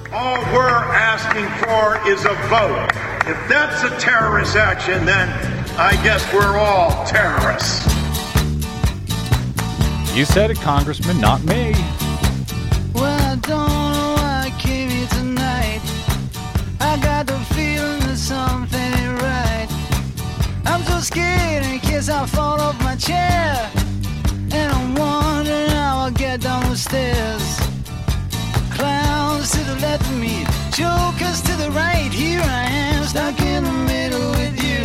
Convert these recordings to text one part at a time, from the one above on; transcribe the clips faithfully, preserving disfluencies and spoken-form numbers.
All we're asking for is a vote. If that's a terrorist action, then I guess we're all terrorists. You said it, Congressman, not me. Well, I don't know why I came here tonight. I got the feeling that something ain't right. I'm so scared in case I fall off my chair. And I'm wondering how I'll get down the stairs. Clowns to the left of me, jokers to the right. Here I am, stuck in the middle with you.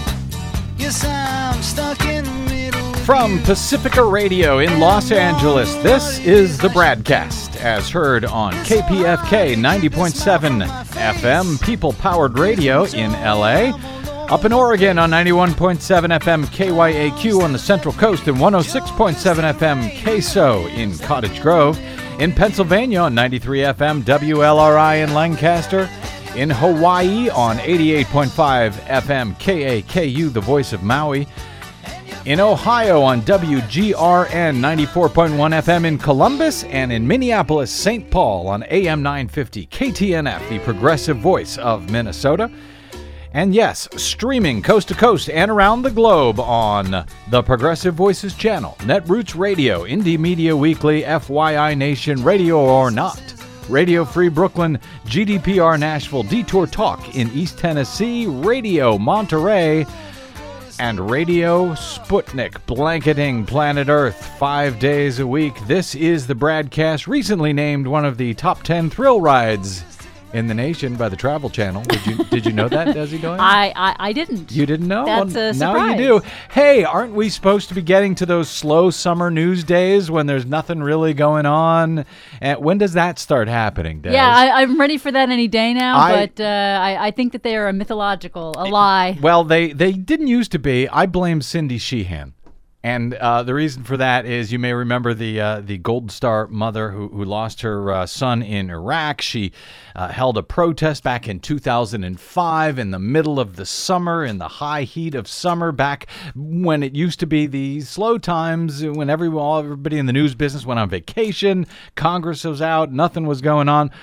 Yes, I'm stuck in the middle with From you. Pacifica Radio in Los Angeles, this is the Bradcast, as heard on K P F K ninety point seven F M, people-powered radio in L A. Up in Oregon on ninety-one point seven F M K Y A Q on the Central Coast and one oh six point seven F M K S O in Cottage Grove. In Pennsylvania on ninety-three F M W L R I in Lancaster. In Hawaii on eighty-eight point five F M K A K U, the voice of Maui. In Ohio on W G R N ninety-four point one F M in Columbus, and in Minneapolis, Saint Paul on A M nine fifty K T N F, the progressive voice of Minnesota. And yes, streaming coast to coast and around the globe on the Progressive Voices channel, Netroots Radio, Indie Media Weekly, F Y I Nation, Radio or Not, Radio Free Brooklyn, G D P R Nashville, Detour Talk in East Tennessee, Radio Monterey, and Radio Sputnik, blanketing planet Earth five days a week. This is the Bradcast, recently named one of the top ten thrill rides in the nation by the Travel Channel. Did you did you know that, Desi Doyen? I, I I didn't. You didn't know? That's well, a now surprise. you do. Hey, aren't we supposed to be getting to those slow summer news days when there's nothing really going on? And when does that start happening, Des? Yeah, I, I'm ready for that any day now, I- but uh, I, I think that they are a mythological, a lie. Well, they, they didn't used to be. I blame Cindy Sheehan. And uh, the reason for that is you may remember the uh, the Gold Star mother who, who lost her uh, son in Iraq. She uh, held a protest back in two thousand five in the middle of the summer, in the high heat of summer, back when it used to be the slow times, when everyone, everybody in the news business went on vacation, Congress was out, nothing was going on.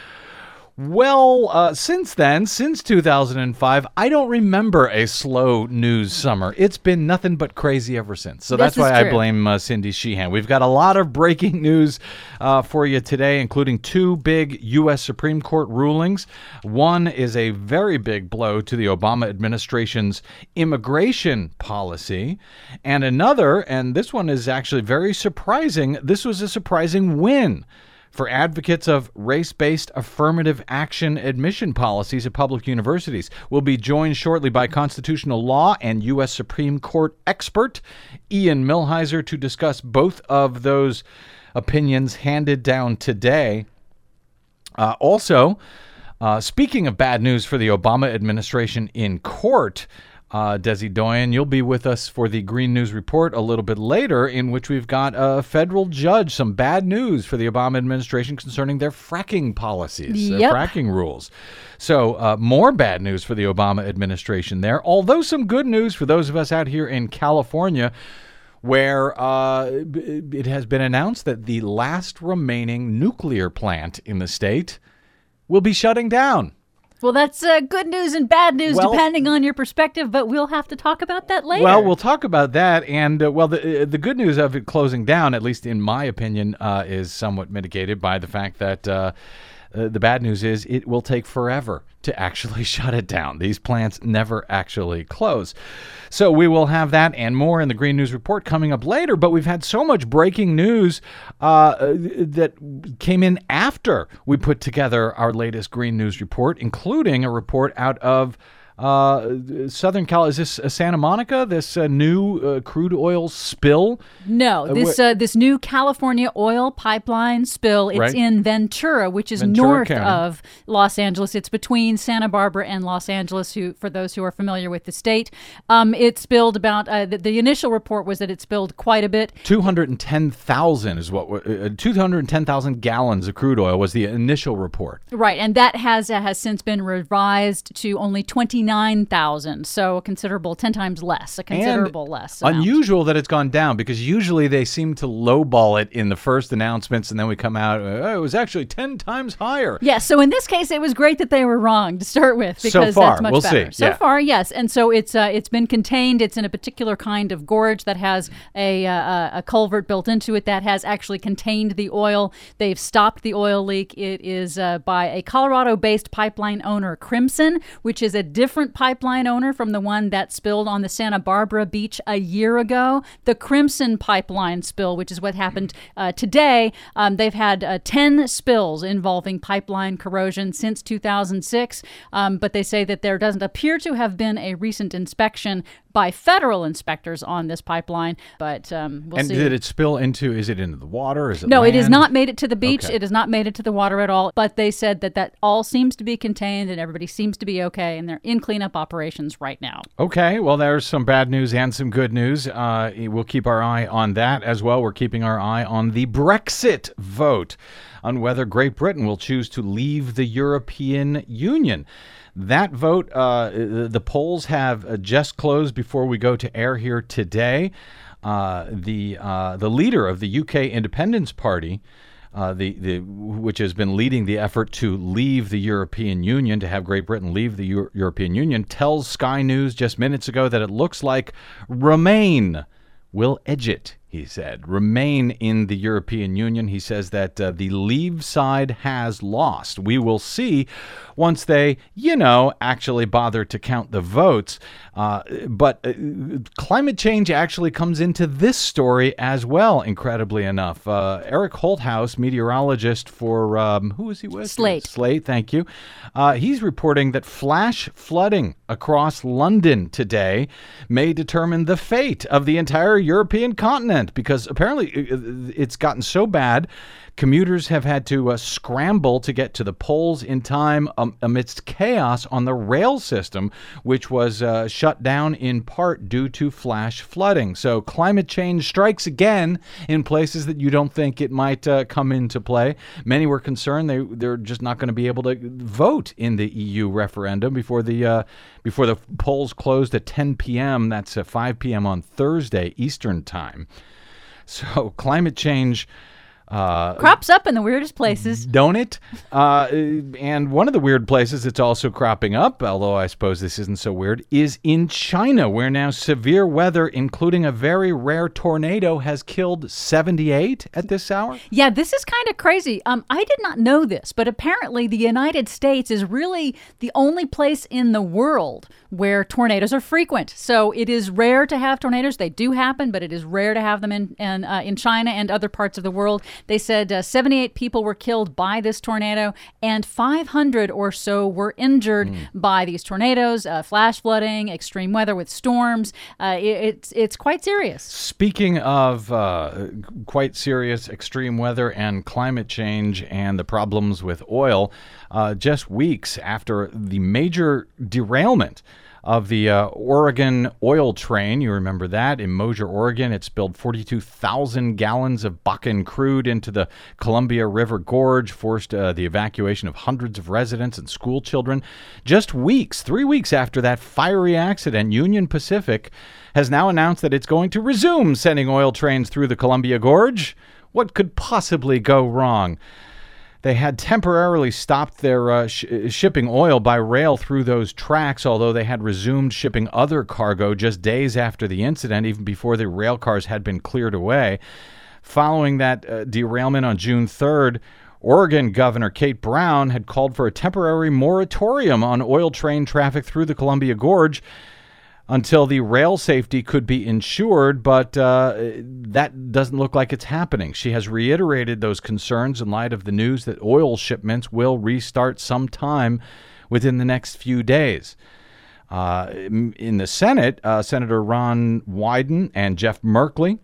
Well, uh, since then, since two thousand five, I don't remember a slow news summer. It's been nothing but crazy ever since. So This that's why is I true. blame uh, Cindy Sheehan. We've got a lot of breaking news uh, for you today, including two big U S Supreme Court rulings. One is a very big blow to the Obama administration's immigration policy. And another, and this one is actually very surprising, this was a surprising win for advocates of race-based affirmative action admission policies at public universities. We'll be joined shortly by constitutional law and U S Supreme Court expert Ian Millhiser to discuss both of those opinions handed down today. Uh, also, uh, speaking of bad news for the Obama administration in court, Uh, Desi Doyen, you'll be with us for the Green News Report a little bit later, in which we've got a federal judge, some bad news for the Obama administration concerning their fracking policies, their Yep. fracking rules. So uh, more bad news for the Obama administration there, although some good news for those of us out here in California, where uh, it has been announced that the last remaining nuclear plant in the state will be shutting down. Well, that's uh, good news and bad news, Well- depending on your perspective, but we'll have to talk about that later. Well, we'll talk about that, and uh, well, the uh, the good news of it closing down, at least in my opinion, uh, is somewhat mitigated by the fact that uh, uh, the bad news is it will take forever to actually shut it down. These plants never actually close. So we will have that and more in the Green News Report coming up later, but we've had so much breaking news uh, that came in after we put together our latest Green News Report, including a report out of uh, Southern Cal. Is this uh, Santa Monica, this uh, new uh, crude oil spill? No, this uh, this new California oil pipeline spill, it's Right. in Ventura, which is Ventura north County. of Los Angeles. It's between Santa Barbara and Los Angeles, who, for those who are familiar with the state. Um, it spilled about, uh, the, the initial report was that it spilled quite a bit. two hundred ten thousand is what, uh, two hundred ten thousand gallons of crude oil was the initial report. Right, and that has uh, has since been revised to only twenty-nine fifty-nine thousand. So a considerable, ten times less, a considerable and less amount. Unusual that it's gone down, because usually they seem to lowball it in the first announcements, and then we come out, oh, it was actually ten times higher. Yeah, so in this case, it was great that they were wrong to start with, because so far, that's much we'll better. see. So yeah. far, yes. And so it's uh, it's been contained. It's in a particular kind of gorge that has a, uh, a culvert built into it that has actually contained the oil. They've stopped the oil leak. It is uh, by a Colorado-based pipeline owner, Crimson, which is a different pipeline owner from the one that spilled on the Santa Barbara beach a year ago. The Crimson pipeline spill, which is what happened uh, today, um, they've had uh, ten spills involving pipeline corrosion since two thousand six, um, but they say that there doesn't appear to have been a recent inspection by federal inspectors on this pipeline, but um, we'll and see. And did it spill into, is it into the water? Is it No, land? it has not made it to the beach. Okay. It has not made it to the water at all, but they said that that all seems to be contained and everybody seems to be okay, and they're in cleanup operations right now. Okay, well, there's some bad news and some good news. Uh, we'll keep our eye on that as well. We're keeping our eye on the Brexit vote, on whether Great Britain will choose to leave the European Union. That vote, uh, the polls have just closed before we go to air here today. Uh, the uh, the leader of the U K Independence Party, uh, the the which has been leading the effort to leave the European Union, to have Great Britain leave the Euro- European Union, tells Sky News just minutes ago that it looks like Remain will edge it. He said, remain in the European Union. He says that uh, the Leave side has lost. We will see once they, you know, actually bother to count the votes. Uh, but uh, climate change actually comes into this story as well, incredibly enough. Uh, Eric Holthouse, meteorologist for, um, who is he with? Slate. Slate, thank you. Uh, he's reporting that flash flooding across London today may determine the fate of the entire European continent, because apparently it's gotten so bad, commuters have had to uh, scramble to get to the polls in time um, amidst chaos on the rail system, which was uh, shut down in part due to flash flooding. So climate change strikes again in places that you don't think it might uh, come into play. Many were concerned they, they're just not going to be able to vote in the E U referendum before the uh, before the polls closed at ten p.m. That's uh, five p.m. on Thursday Eastern time. So climate change Uh, crops up in the weirdest places. Don't it? Uh, and one of the weird places it's also cropping up, although I suppose this isn't so weird, is in China, where now severe weather, including a very rare tornado, has killed seventy-eight at this hour. Yeah, this is kind of crazy. Um, I did not know this, but apparently the United States is really the only place in the world where tornadoes are frequent. So it is rare to have tornadoes. They do happen, but it is rare to have them in in, uh, in China and other parts of the world. They said uh, seventy-eight people were killed by this tornado, and five hundred or so were injured mm. by these tornadoes, uh, flash flooding, extreme weather with storms. Uh, it, it's it's quite serious. Speaking of uh, quite serious extreme weather and climate change and the problems with oil, uh, just weeks after the major derailment of the uh, Oregon oil train. You remember that in Mosier, Oregon. It spilled forty-two thousand gallons of Bakken crude into the Columbia River Gorge, forced uh, the evacuation of hundreds of residents and school children. Just weeks, three weeks after that fiery accident, Union Pacific has now announced that it's going to resume sending oil trains through the Columbia Gorge. What could possibly go wrong? They had temporarily stopped their uh, sh- shipping oil by rail through those tracks, although they had resumed shipping other cargo just days after the incident, even before the rail cars had been cleared away. Following that uh, derailment on June third, Oregon Governor Kate Brown had called for a temporary moratorium on oil train traffic through the Columbia Gorge until the rail safety could be ensured, but uh, that doesn't look like it's happening. She has reiterated those concerns in light of the news that oil shipments will restart sometime within the next few days. Uh, in the Senate, uh, Senator Ron Wyden and Jeff Merkley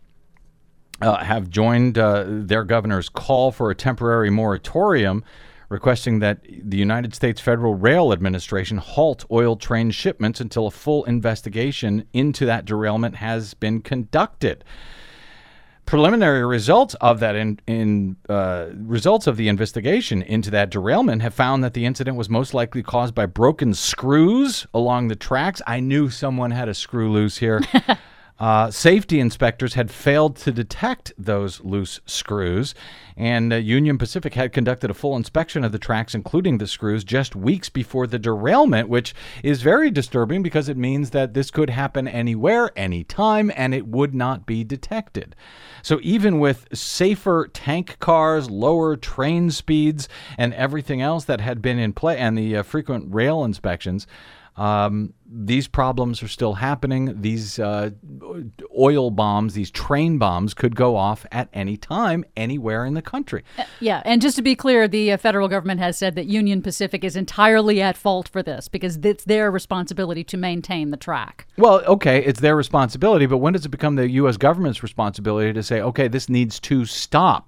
uh, have joined uh, their governor's call for a temporary moratorium, requesting that the United States Federal Rail Administration halt oil train shipments until a full investigation into that derailment has been conducted. Preliminary results of that in, in uh, results of the investigation into that derailment have found that the incident was most likely caused by broken screws along the tracks. I knew someone had a screw loose here. Uh, safety inspectors had failed to detect those loose screws, and uh, Union Pacific had conducted a full inspection of the tracks, including the screws, just weeks before the derailment, which is very disturbing because it means that this could happen anywhere, anytime, and it would not be detected. So even with safer tank cars, lower train speeds, and everything else that had been in play, and the uh, frequent rail inspections, Um, these problems are still happening. These uh, oil bombs, these train bombs could go off at any time, anywhere in the country. Uh, yeah, and just to be clear, the uh, federal government has said that Union Pacific is entirely at fault for this because it's their responsibility to maintain the track. Well, okay, it's their responsibility, but when does it become the U S government's responsibility to say, okay, this needs to stop?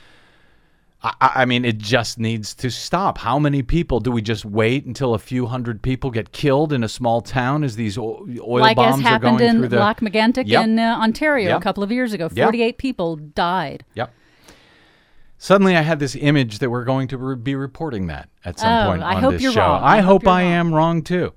I, I mean, it just needs to stop. How many people do we just wait until a few hundred people get killed in a small town as these o- oil like bombs as are going happened in through the... Lac Megantic Yep. in uh, Ontario Yep. a couple of years ago. Yep. forty-eight people died. Yep. Suddenly I had this image that we're going to re- be reporting that at some Oh, point I on hope this you're show. wrong. I, I hope hope you're I wrong. am wrong too.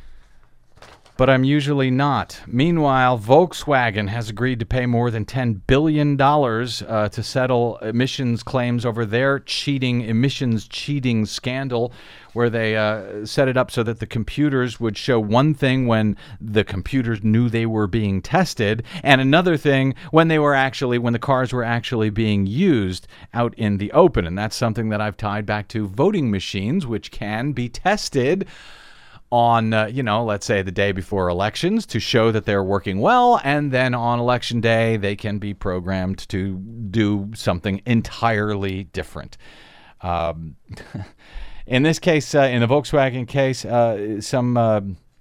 But I'm usually not. Meanwhile, Volkswagen has agreed to pay more than ten billion dollars uh, to settle emissions claims over their cheating, emissions cheating scandal, where they uh, set it up so that the computers would show one thing when the computers knew they were being tested, and another thing when they were actually, when the cars were actually being used out in the open. And that's something that I've tied back to voting machines, which can be tested on, uh, you know, let's say the day before elections to show that they're working well, and then on election day they can be programmed to do something entirely different. Um, in this case, uh, in the Volkswagen case, uh, some uh,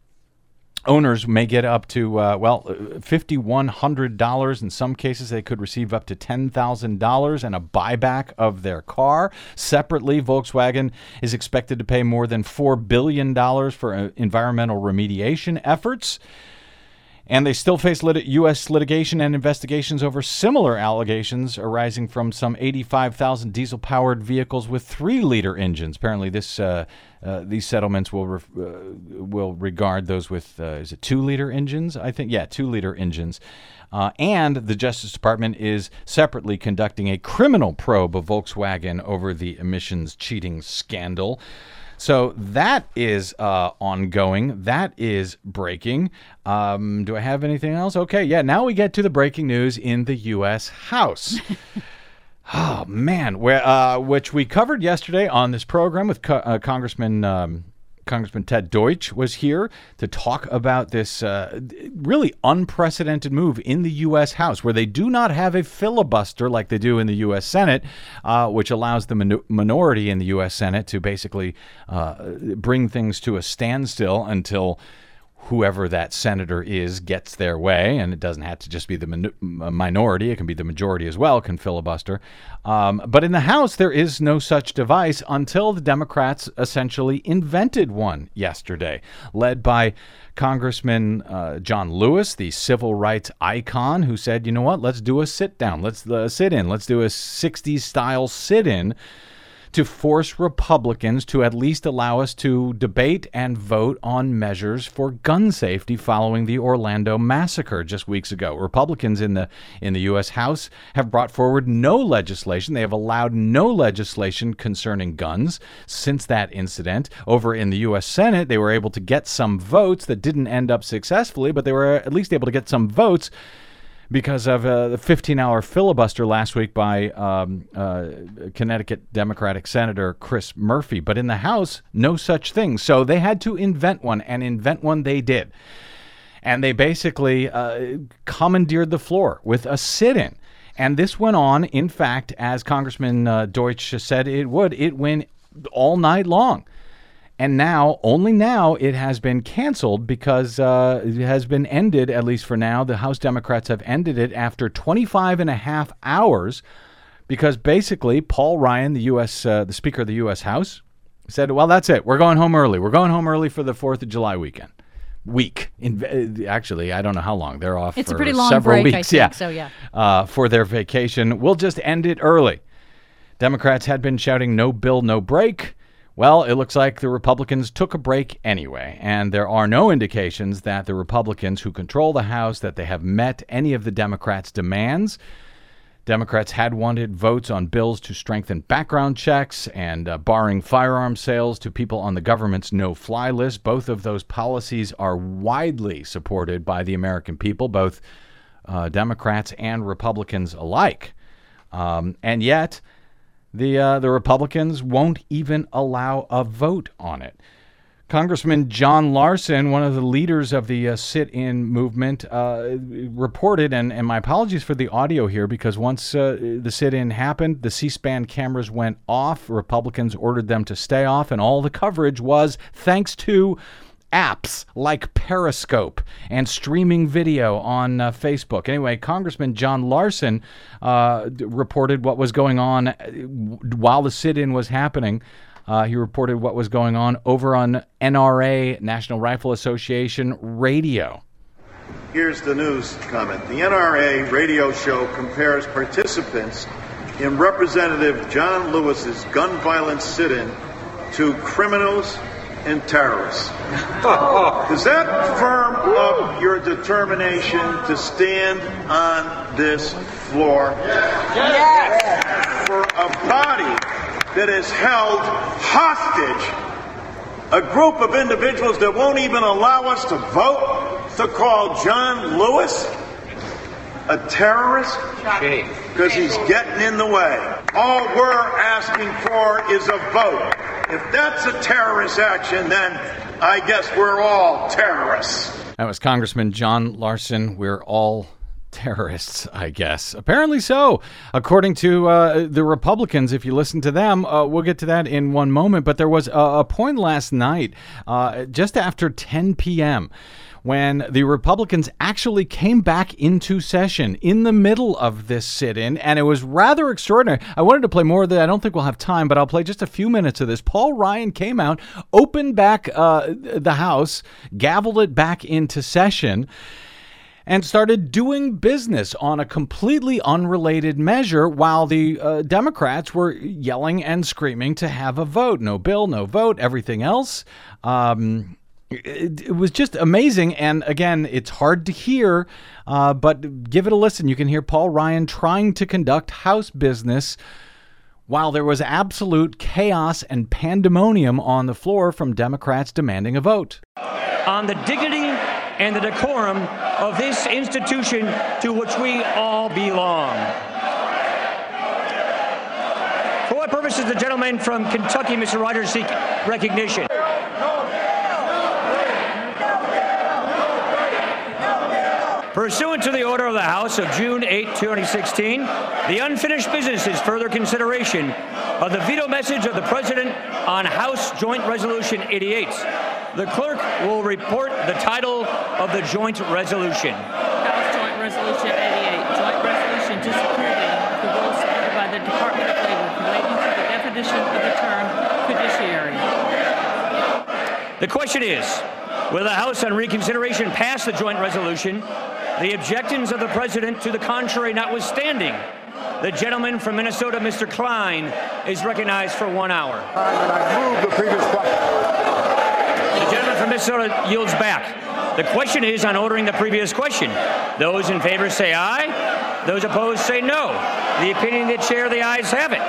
owners may get up to, uh, well, five thousand one hundred dollars. In some cases, they could receive up to ten thousand dollars and a buyback of their car. Separately, Volkswagen is expected to pay more than four billion dollars for uh, environmental remediation efforts. And they still face lit- U S litigation and investigations over similar allegations arising from some eighty-five thousand diesel-powered vehicles with three-liter engines. Apparently, this uh, uh, these settlements will ref- uh, will regard those with uh, is it two-liter engines? I think yeah, two-liter engines. Uh, and the Justice Department is separately conducting a criminal probe of Volkswagen over the emissions cheating scandal. So that is uh, ongoing. That is breaking. Um, do I have anything else? Okay, yeah, now we get to the breaking news in the U S House. Oh, man, where, uh, which we covered yesterday on this program with co- uh, Congressman um, Congressman Ted Deutsch was here to talk about this uh, really unprecedented move in the U S House, where they do not have a filibuster like they do in the U S Senate, uh, which allows the min- minority in the U S Senate to basically uh, bring things to a standstill until whoever that senator is gets their way, and it doesn't have to just be the min- minority. It can be the majority as well, can filibuster. Um, but in the House, there is no such device until the Democrats essentially invented one yesterday, led by Congressman uh, John Lewis, the civil rights icon, who said, you know what, let's do a sit-down. Let's uh, sit-in. Let's do a sixties-style sit-in to force Republicans to at least allow us to debate and vote on measures for gun safety following the Orlando massacre just weeks ago. Republicans in the in the U S House have brought forward no legislation. They have allowed no legislation concerning guns since that incident. Over in the U S Senate, they were able to get some votes that didn't end up successfully, but they were at least able to get some votes because of uh, the fifteen-hour filibuster last week by um, uh, Connecticut Democratic Senator Chris Murphy. But in the House, no such thing. So they had to invent one, and invent one they did. And they basically uh, commandeered the floor with a sit-in. And this went on, in fact, as Congressman uh, Deutsch said it would, it went all night long. And now, only now, it has been canceled because uh, it has been ended, at least for now. The House Democrats have ended it after twenty-five and a half hours because basically Paul Ryan, the U S, uh, the Speaker of the U S House, said, well, that's it. We're going home early. We're going home early for the fourth of July weekend. week. In, actually, I don't know how long. They're off it's for a pretty long several break, weeks. I think, yeah. so yeah. Uh, for their vacation. We'll just end it early. Democrats had been shouting no bill, no break. Well, it looks like the Republicans took a break anyway, and there are no indications that the Republicans who control the House, that they have met any of the Democrats' demands. Democrats had wanted votes on bills to strengthen background checks and uh, barring firearm sales to people on the government's no-fly list. Both of those policies are widely supported by the American people, both uh, Democrats and Republicans alike. Um, and yet, the uh, the Republicans won't even allow a vote on it. Congressman John Larson, one of the leaders of the uh, sit-in movement, uh, reported, and, and my apologies for the audio here, because once uh, the sit-in happened, the C-SPAN cameras went off. Republicans ordered them to stay off, and all the coverage was thanks to apps like Periscope and streaming video on uh, Facebook. Anyway, Congressman John Larson uh, reported what was going on while the sit-in was happening. Uh, he reported what was going on over on N R A, National Rifle Association radio. Here's the news comment. The N R A radio show compares participants in Representative John Lewis's gun violence sit-in to criminals and terrorists. Does that firm up your determination to stand on this floor? Yes. For a body that has held hostage a group of individuals that won't even allow us to vote, to call John Lewis a terrorist? Because he's getting in the way. All we're asking for is a vote. If that's a terrorist action, then I guess we're all terrorists. That was Congressman John Larson. We're all terrorists, I guess. Apparently so, according to uh, the Republicans. If you listen to them, uh, we'll get to that in one moment. But there was a, a point last night, uh, just after ten p.m., when the Republicans actually came back into session in the middle of this sit-in, and it was rather extraordinary. I wanted to play more of that. I don't think we'll have time, but I'll play just a few minutes of this. Paul Ryan came out, opened back uh, the House, gavelled it back into session, and started doing business on a completely unrelated measure while the uh, Democrats were yelling and screaming to have a vote. No bill, no vote, everything else. Um... It, it was just amazing. And again, it's hard to hear, uh, but give it a listen. You can hear Paul Ryan trying to conduct House business while there was absolute chaos and pandemonium on the floor from Democrats demanding a vote. On the dignity and the decorum of this institution to which we all belong. For what purpose does the gentleman from Kentucky, Mister Rogers, seek recognition? Pursuant to the order of the House of June eighth, twenty sixteen, the unfinished business is further consideration of the veto message of the President on House Joint Resolution eighty-eight. The clerk will report the title of the joint resolution. House Joint Resolution eighty-eight, joint resolution disapproving the rules submitted by the Department of Labor relating to the definition of the term fiduciary. The question is, will the House on reconsideration pass the joint resolution? The objections of the President to the contrary notwithstanding, the gentleman from Minnesota, Mister Klein, is recognized for one hour. And I move the previous question. The gentleman from Minnesota yields back. The question is on ordering the previous question. Those in favor say aye. Those opposed say no. The opinion of the chair, the ayes have it.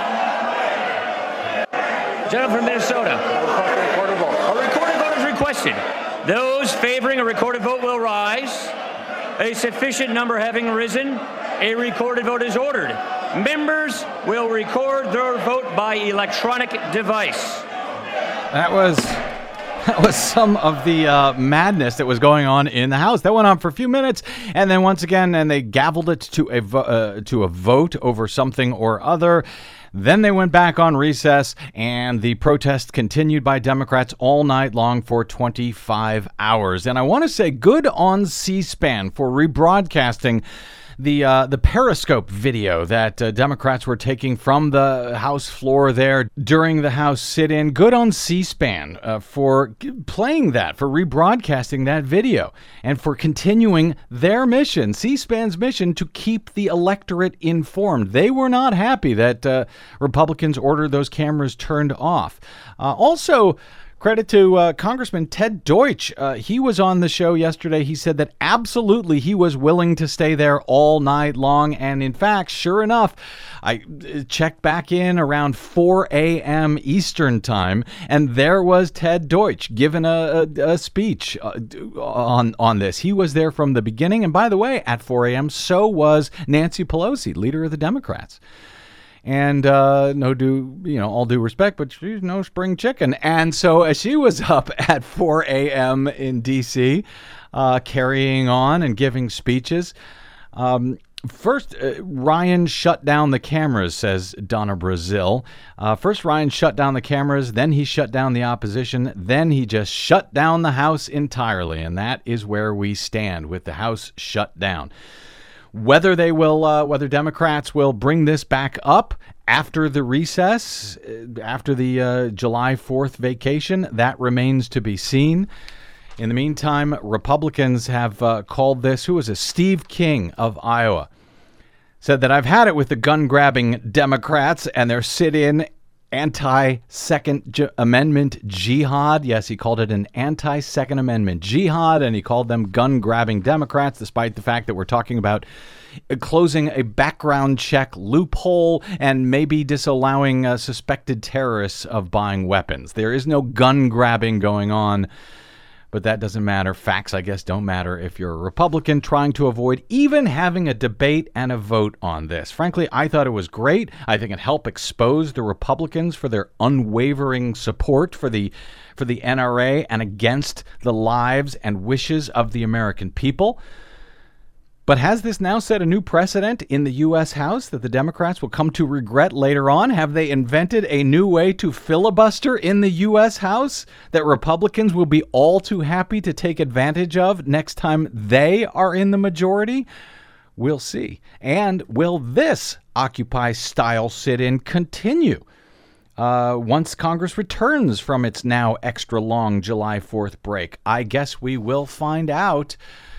Gentleman from Minnesota. A recorded vote is requested. Those favoring a recorded vote will rise. A sufficient number having risen, a recorded vote is ordered. Members will record their vote by electronic device. That was that was some of the uh, madness that was going on in the House. That went on for a few minutes, and then once again, and they gavelled it to a vo- uh, to a vote over something or other. Then they went back on recess, and the protest continued by Democrats all night long for twenty-five hours. And I want to say good on C-SPAN for rebroadcasting the uh, the Periscope video that uh, Democrats were taking from the House floor there during the House sit-in. Good on C-SPAN uh, for playing that, for rebroadcasting that video, and for continuing their mission, C-SPAN's mission, to keep the electorate informed. They were not happy that uh, Republicans ordered those cameras turned off. Uh, also, credit to uh, Congressman Ted Deutsch. Uh, he was on the show yesterday. He said that absolutely he was willing to stay there all night long. And in fact, sure enough, I checked back in around four a.m. Eastern time, and there was Ted Deutsch giving a, a, a speech uh, on, on this. He was there from the beginning. And by the way, at four a.m., so was Nancy Pelosi, leader of the Democrats. And uh, no due, you know, all due respect, but she's no spring chicken. And so uh, she was up at four a.m. in D C, uh, carrying on and giving speeches. Um, first, uh, Ryan shut down the cameras, says Donna Brazil. Uh, first, Ryan shut down the cameras, then he shut down the opposition, then he just shut down the House entirely. And that is where we stand, with the House shut down. Whether they will, uh, whether Democrats will bring this back up after the recess, after the uh, July fourth vacation, that remains to be seen. In the meantime, Republicans have uh, called this, who is it? Steve King of Iowa, said that I've had it with the gun-grabbing Democrats and their sit-in anti-Second J- Amendment jihad. Yes, he called it an anti-Second Amendment jihad, and he called them gun-grabbing Democrats, despite the fact that we're talking about closing a background check loophole and maybe disallowing uh, suspected terrorists of buying weapons. There is no gun-grabbing going on. But that doesn't matter. Facts, I guess, don't matter if you're a Republican trying to avoid even having a debate and a vote on this. Frankly, I thought it was great. I think it helped expose the Republicans for their unwavering support for the for the N R A and against the lives and wishes of the American people. But has this now set a new precedent in the U S House that the Democrats will come to regret later on? Have they invented a new way to filibuster in the U S House that Republicans will be all too happy to take advantage of next time they are in the majority? We'll see. And will this Occupy-style sit-in continue uh, once Congress returns from its now extra-long July fourth break? I guess we will find out.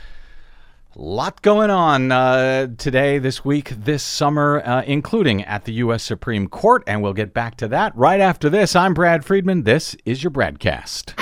Lot going on uh, today, this week, this summer, uh, including at the U S Supreme Court, and we'll get back to that right after this. I'm Brad Friedman. This is your Bradcast.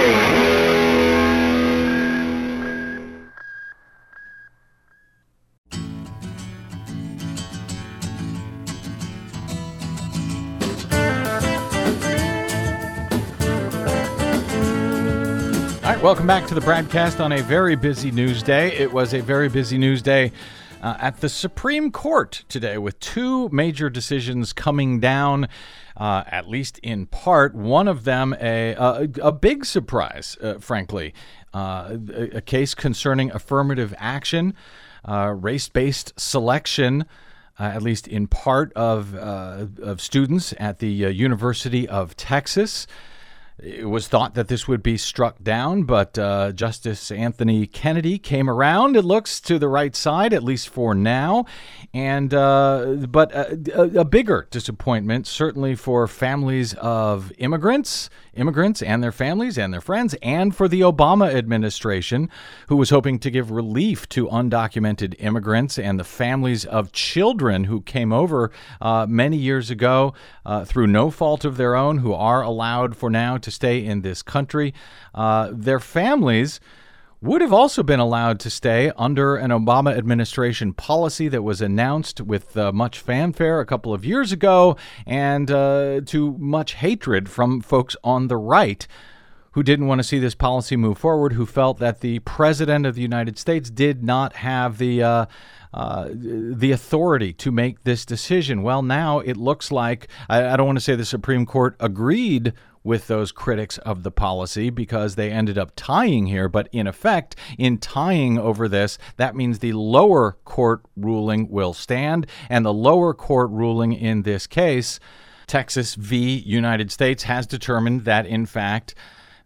All right, welcome back to the Bradcast on a very busy news day. It was a very busy news day uh, at the Supreme Court today, with two major decisions coming down, uh, at least in part. One of them a a, a big surprise, uh, frankly, uh, a, a case concerning affirmative action, uh, race-based selection, uh, at least in part of uh, of students at the uh, University of Texas. It was thought that this would be struck down, but uh, Justice Anthony Kennedy came around, it looks, to the right side, at least for now. And uh, but a, a bigger disappointment, certainly for families of immigrants, immigrants and their families and their friends, and for the Obama administration, who was hoping to give relief to undocumented immigrants and the families of children who came over uh, many years ago uh, through no fault of their own, who are allowed for now to stay in this country. Uh, their families would have also been allowed to stay under an Obama administration policy that was announced with uh, much fanfare a couple of years ago, and uh, to much hatred from folks on the right who didn't want to see this policy move forward, who felt that the President of the United States did not have the uh, uh, the authority to make this decision. Well, now it looks like, I, I don't want to say the Supreme Court agreed with those critics of the policy, because they ended up tying here. But in effect, in tying over this, that means the lower court ruling will stand. And the lower court ruling in this case, Texas v. United States, has determined that, in fact,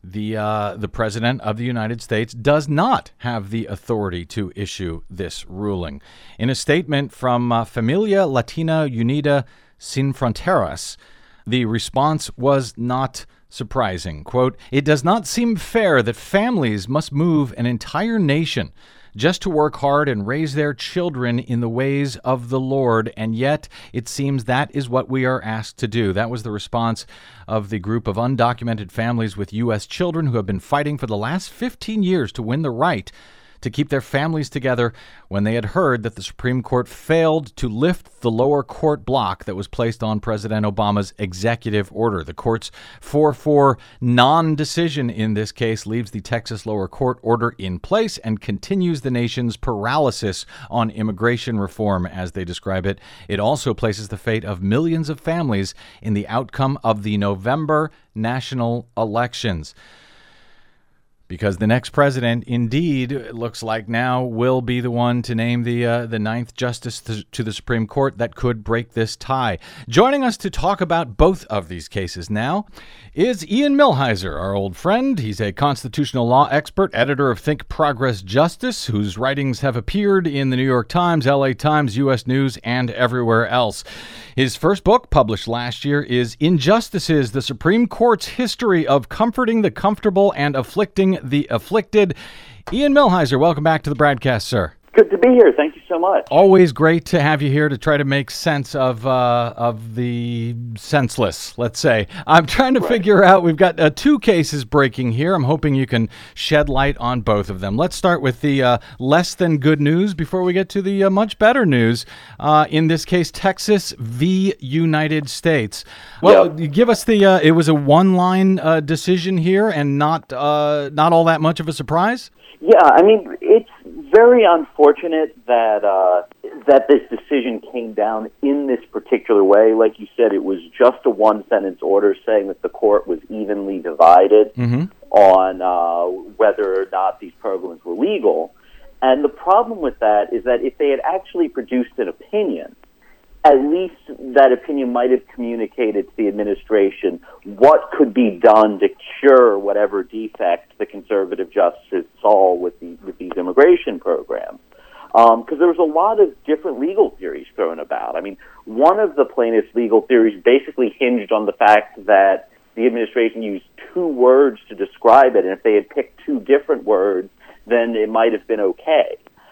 the uh, the President of the United States does not have the authority to issue this ruling. In a statement from uh, Familia Latina Unida Sin Fronteras, the response was not surprising. Quote, "It does not seem fair that families must move an entire nation just to work hard and raise their children in the ways of the Lord, and yet it seems that is what we are asked to do." That was the response of the group of undocumented families with U S children who have been fighting for the last fifteen years to win the right to keep their families together when they had heard that the Supreme Court failed to lift the lower court block that was placed on President Obama's executive order. The court's four four non-decision in this case leaves the Texas lower court order in place and continues the nation's paralysis on immigration reform, as they describe it. It also places the fate of millions of families in the outcome of the November national elections. Because the next president, indeed, it looks like now, will be the one to name the uh, the ninth justice to, to the Supreme Court that could break this tie. Joining us to talk about both of these cases now is Ian Millhiser, our old friend. He's a constitutional law expert, editor of Think Progress Justice, whose writings have appeared in the New York Times, L A Times, U S News, and everywhere else. His first book, published last year, is Injustices, the Supreme Court's History of Comforting the Comfortable and Afflicting the Afflicted. Ian Millhiser, welcome back to the broadcast, sir. Good to be here. Thank you so much. Always great to have you here to try to make sense of uh, of the senseless, let's say. I'm trying to right. figure out, we've got uh, two cases breaking here. I'm hoping you can shed light on both of them. Let's start with the uh, less than good news before we get to the uh, much better news. Uh, in this case, Texas v. United States. Well, yep. give us the, uh, it was a one-line uh, decision here and not uh, not all that much of a surprise? Yeah, I mean, it's very unfortunate that uh, that this decision came down in this particular way. Like you said, it was just a one-sentence order saying that the court was evenly divided mm-hmm. on uh, whether or not these programs were legal. And the problem with that is that if they had actually produced an opinion, at least that opinion might have communicated to the administration what could be done to cure whatever defect the conservative justices saw with, the, with these immigration programs. Because um, there was a lot of different legal theories thrown about. I mean, one of the plaintiffs' legal theories basically hinged on the fact that the administration used two words to describe it, and if they had picked two different words, then it might have been okay.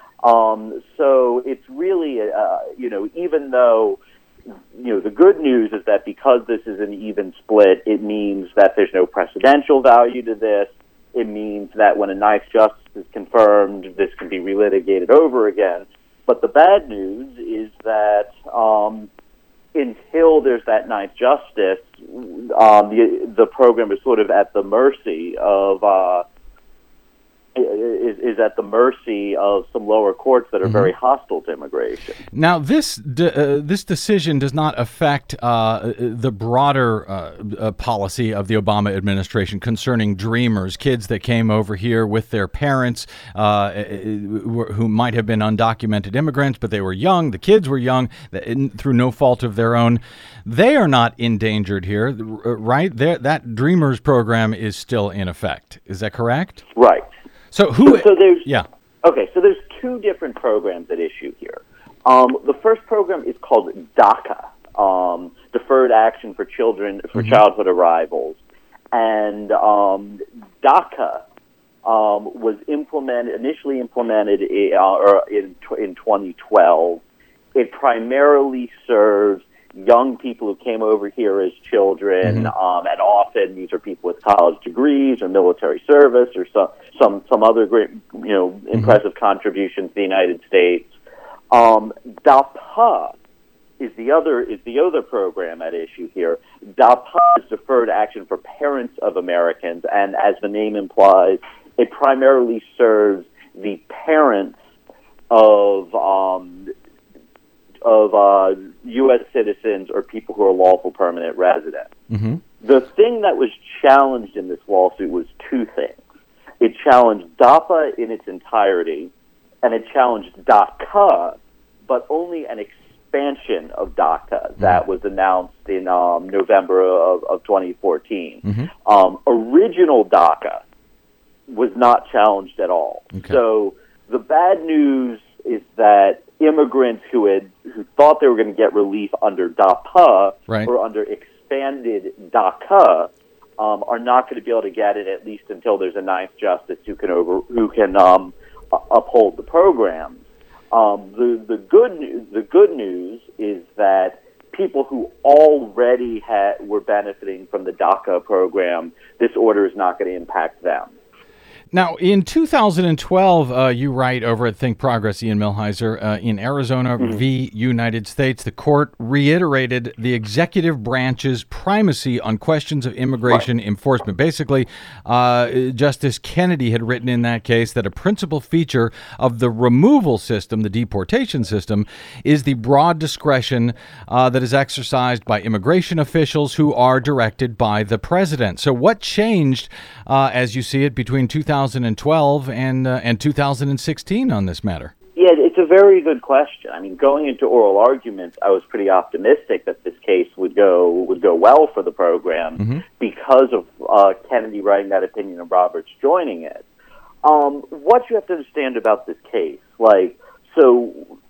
Um, so it's really, uh, you know, even though, you know, the good news is that because this is an even split, it means that there's no precedential value to this. It means that when a ninth justice is confirmed, this can be relitigated over again. But the bad news is that um, until there's that ninth justice, um, the, the program is sort of at the mercy of... Uh, Is, is at the mercy of some lower courts that are mm-hmm. very hostile to immigration. Now, this de- uh, this decision does not affect uh, the broader uh, uh, policy of the Obama administration concerning dreamers, kids that came over here with their parents uh, who might have been undocumented immigrants, but they were young. The kids were young through no fault of their own. They are not endangered here, right? They're, that Dreamers program is still in effect. Is that correct? Right. So who? So, so there's yeah. Okay, so there's two different programs at issue here. Um, the first program is called DACA, um, Deferred Action for Children for mm-hmm. Childhood Arrivals, and um, DACA um, was implemented initially implemented in, uh, in in twenty twelve. It primarily serves young people who came over here as children, mm-hmm. um, and often these are people with college degrees or military service or some some, some other great, you know, mm-hmm. impressive contribution to the United States. Um, DAPA is the other is the other program at issue here. DAPA is Deferred Action for Parents of Americans, and as the name implies, it primarily serves the parents of um, of uh, U S citizens or people who are lawful permanent residents. Mm-hmm. The thing that was challenged in this lawsuit was two things. It challenged DAPA in its entirety, and it challenged DACA, but only an expansion of DACA that was announced in um, November of, of twenty fourteen. Mm-hmm. Um, original DACA was not challenged at all. Okay. So the bad news is that immigrants who had who thought they were going to get relief under DAPA right. or under expanded DACA um, are not going to be able to get it, at least until there's a ninth justice who can over who can um, uphold the program. Um, the the good news, the good news is that people who already had were benefiting from the DACA program, this order is not going to impact them. Now, in two thousand twelve, uh, you write over at Think Progress, Ian Millhiser, uh, in Arizona mm-hmm. v. United States, the court reiterated the executive branch's primacy on questions of immigration right. enforcement. Basically, uh, Justice Kennedy had written in that case that a principal feature of the removal system, the deportation system, is the broad discretion uh, that is exercised by immigration officials who are directed by the president. So what changed, uh, as you see it, between two thousand twelve and uh, and two thousand sixteen on this matter? Yeah, it's a very good question. I mean, going into oral arguments, I was pretty optimistic that this case would go would go well for the program mm-hmm. because of uh, Kennedy writing that opinion and Roberts joining it. Um, what you have to understand about this case, like, so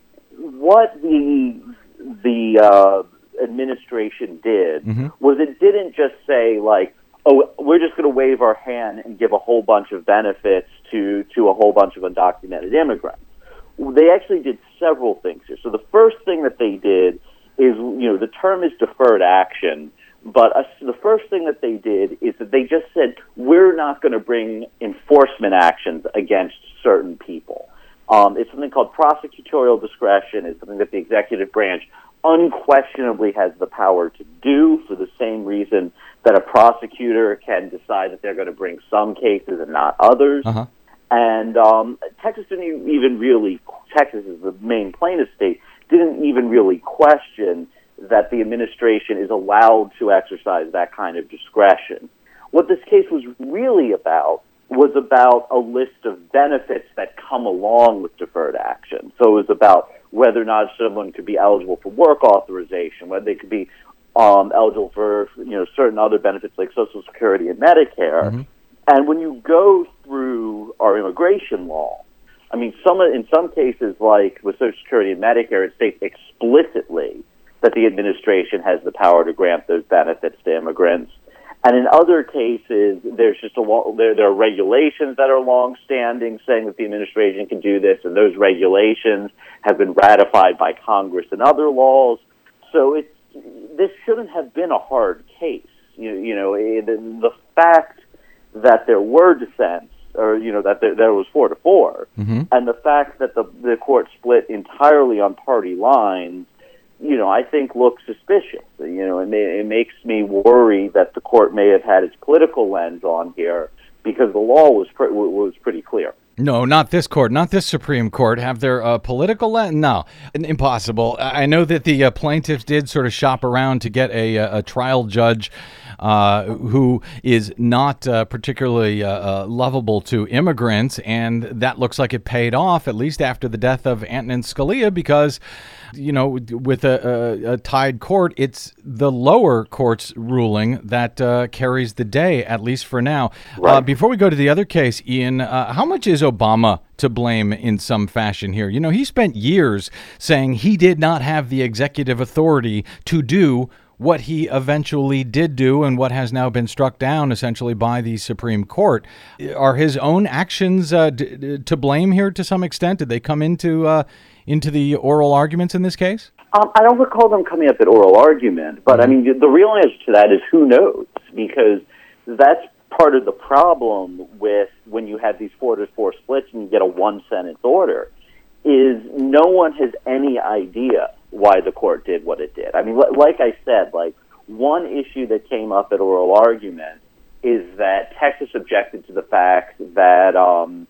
what the the uh, administration did mm-hmm. was it didn't just say, like, oh, we're just going to wave our hand and give a whole bunch of benefits to, to a whole bunch of undocumented immigrants. They actually did several things here. So the first thing that they did is, you know, the term is deferred action, but uh, the first thing that they did is that they just said, we're not going to bring enforcement actions against certain people. Um, it's something called prosecutorial discretion. It's something that the executive branch unquestionably has the power to do for the same reason that a prosecutor can decide that they're going to bring some cases and not others. Uh-huh. And um, Texas didn't even really, Texas is the main plaintiff state, didn't even really question that the administration is allowed to exercise that kind of discretion. What this case was really about was about a list of benefits that come along with deferred action. So it was about whether or not someone could be eligible for work authorization, whether they could be um, eligible for, you know, certain other benefits like Social Security and Medicare. Mm-hmm. And when you go through our immigration law, I mean, some in some cases, like with Social Security and Medicare, it states explicitly that the administration has the power to grant those benefits to immigrants. And in other cases, there's just a lo- there there are regulations that are longstanding saying that the administration can do this, and those regulations have been ratified by Congress and other laws. So it's this shouldn't have been a hard case. You, you know, it, the fact that there were dissents, or you know that there, there was four to four, mm-hmm. and the fact that the the court split entirely on party lines, you know, I think looks suspicious. You know, it, may, it makes me worry that the court may have had its political lens on here because the law was pre- was pretty clear. No, not this court, not this Supreme Court. Have their uh, political lens? No, impossible. I know that the uh, plaintiffs did sort of shop around to get a, a trial judge uh, who is not uh, particularly uh, uh, lovable to immigrants, and that looks like it paid off, at least after the death of Antonin Scalia, because, you know, with a, a, a tied court, it's the lower court's ruling that uh, carries the day, at least for now. Right. Uh, before we go to the other case, Ian, uh, how much is Obama to blame in some fashion here? You know, he spent years saying he did not have the executive authority to do what he eventually did do and what has now been struck down essentially by the Supreme Court. Are his own actions uh, d- d- to blame here to some extent? Did they come into uh, into the oral arguments in this case? Um, I don't recall them coming up at oral argument, but I mean, the real answer to that is who knows, because that's part of the problem with when you have these four to four splits and you get a one sentence order, is no one has any idea why the court did what it did. I mean, like I said, like one issue that came up at oral argument is that Texas objected to the fact that um,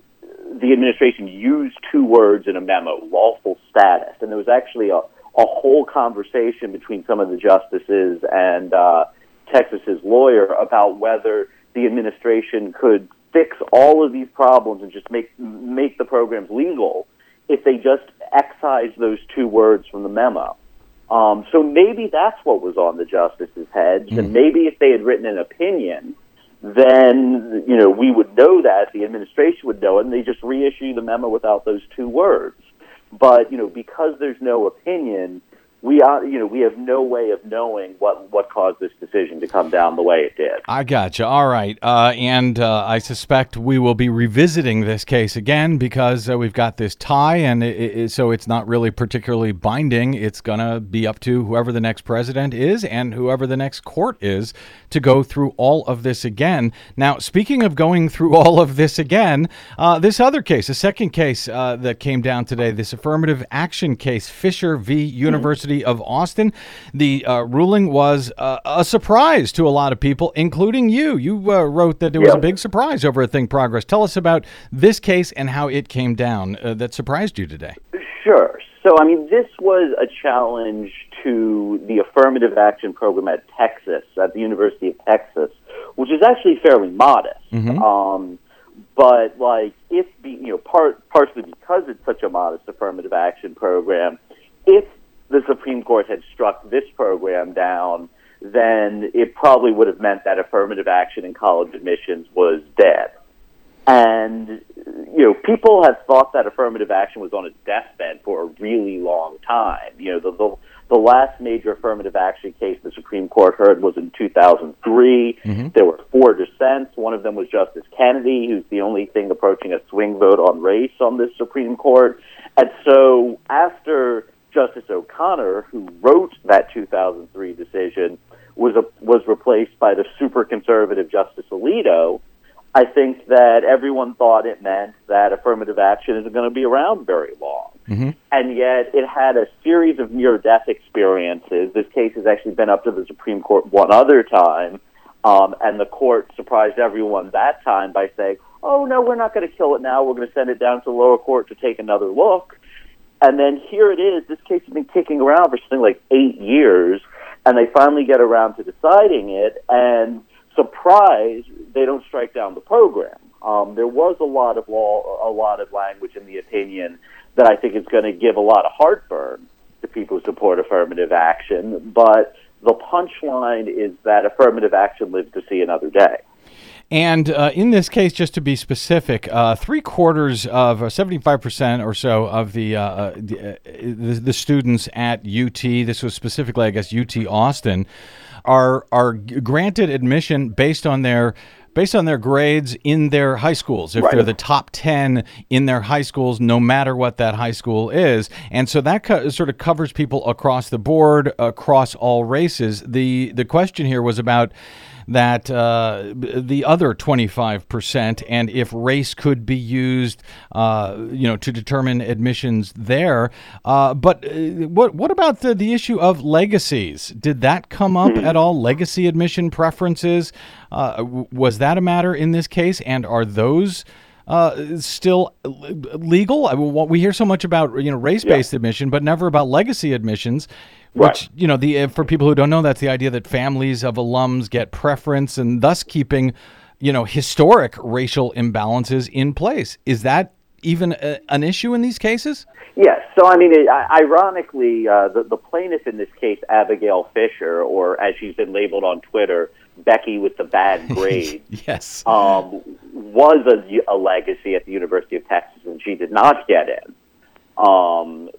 the administration used two words in a memo, lawful status, and there was actually a, a whole conversation between some of the justices and uh, Texas's lawyer about whether the administration could fix all of these problems and just make make the programs legal if they just excise those two words from the memo. Um, so maybe that's what was on the justices' heads, mm-hmm. and maybe if they had written an opinion, then, you know, we would know that, the administration would know it, and they just reissue the memo without those two words. But, you know, because there's no opinion, we are, you know, we have no way of knowing what, what caused this decision to come down the way it did. I gotcha. All right. Uh, and uh, I suspect we will be revisiting this case again because uh, we've got this tie, and it, it, so it's not really particularly binding. It's going to be up to whoever the next president is and whoever the next court is to go through all of this again. Now, speaking of going through all of this again, uh, this other case, a second case uh, that came down today, this affirmative action case, Fisher v. University mm-hmm. of Austin. The uh, ruling was uh, a surprise to a lot of people, including you. You uh, wrote that it was yep. a big surprise over at Think Progress. Tell us about this case and how it came down uh, that surprised you today. Sure. So, I mean, this was a challenge to the affirmative action program at Texas, at the University of Texas, which is actually fairly modest. Mm-hmm. Um, but, like, if, be, you know, part, partially because it's such a modest affirmative action program, if the Supreme Court had struck this program down, then it probably would have meant that affirmative action in college admissions was dead. And, you know, people have thought that affirmative action was on its deathbed for a really long time. You know, the, the, the last major affirmative action case the Supreme Court heard was in two thousand three. Mm-hmm. There were four dissents. One of them was Justice Kennedy, who's the only thing approaching a swing vote on race on this Supreme Court. And so after Justice O'Connor, who wrote that two thousand three decision, was a, was replaced by the super conservative Justice Alito, I think that everyone thought it meant that affirmative action isn't going to be around very long. Mm-hmm. And yet it had a series of near-death experiences. This case has actually been up to the Supreme Court one other time, um, and the court surprised everyone that time by saying, oh, no, we're not going to kill it now. We're going to send it down to the lower court to take another look. And then here it is. This case has been kicking around for something like eight years, and they finally get around to deciding it, and surprise, they don't strike down the program. Um, there was a lot of law, a lot of language in the opinion that I think is going to give a lot of heartburn to people who support affirmative action, but the punchline is that affirmative action lives to see another day. And uh, in this case, just to be specific, uh, three quarters of, uh, seventy-five percent or so of the, uh, uh, the, uh, the the students at U T, this was specifically, I guess, U T Austin, are are granted admission based on their based on their grades in their high schools, if right. they're the top ten in their high schools, no matter what that high school is. And so that co- sort of covers people across the board, across all races. The the question here was about that uh, the other twenty-five percent, and if race could be used, uh, you know, to determine admissions there. Uh, but uh, what what about the, the issue of legacies? Did that come up at all? Legacy admission preferences? Uh, was that a matter in this case? And are those uh, still legal? I mean, we hear so much about, you know, race-based yeah. admission, but never about legacy admissions. Which, right. you know, the for people who don't know, that's the idea that families of alums get preference and thus keeping, you know, historic racial imbalances in place. Is that even a, an issue in these cases? Yes. So, I mean, it, ironically, uh, the, the plaintiff in this case, Abigail Fisher, or as she's been labeled on Twitter, Becky with the bad grades, yes, um, was a, a legacy at the University of Texas, and she did not get in. Um,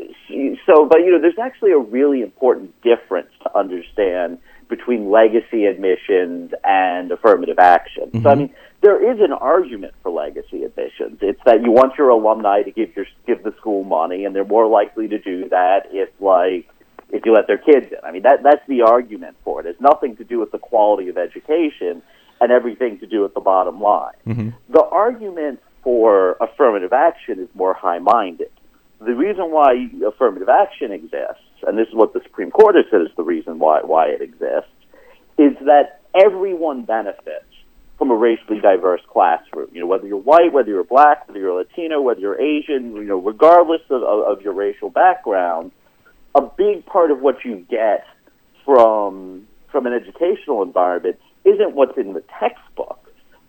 so, but, you know, there's actually a really important difference to understand between legacy admissions and affirmative action. Mm-hmm. So, I mean, there is an argument for legacy admissions. It's that you want your alumni to give your give the school money, and they're more likely to do that if, like, if you let their kids in. I mean, that that's the argument for it. It's nothing to do with the quality of education and everything to do with the bottom line. Mm-hmm. The argument for affirmative action is more high-minded. The reason why affirmative action exists, and this is what the Supreme Court has said is the reason why why it exists, is that everyone benefits from a racially diverse classroom. You know, whether you're white, whether you're black, whether you're Latino, whether you're Asian, you know, regardless of, of, of your racial background, a big part of what you get from from an educational environment isn't what's in the textbook,